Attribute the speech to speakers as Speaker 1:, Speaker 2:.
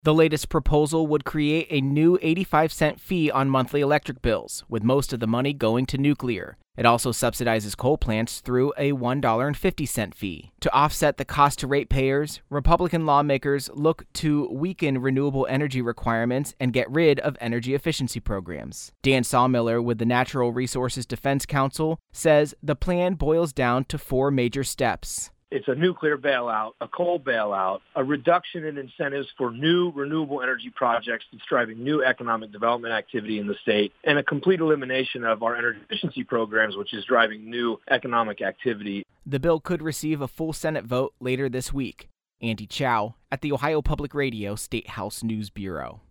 Speaker 1: The latest proposal would create a new 85-cent fee on monthly electric bills, with most of the money going to nuclear. It also subsidizes coal plants through a $1.50 fee. To offset the cost to ratepayers, Republican lawmakers look to weaken renewable energy requirements and get rid of energy efficiency programs. Dan Sawmiller with the Natural Resources Defense Council says the plan boils down to 4 major steps.
Speaker 2: It's a nuclear bailout, a coal bailout, a reduction in incentives for new renewable energy projects that's driving new economic development activity in the state, and a complete elimination of our energy efficiency programs, which is driving new economic activity.
Speaker 1: The bill could receive a full Senate vote later this week. Andy Chow at the Ohio Public Radio State House News Bureau.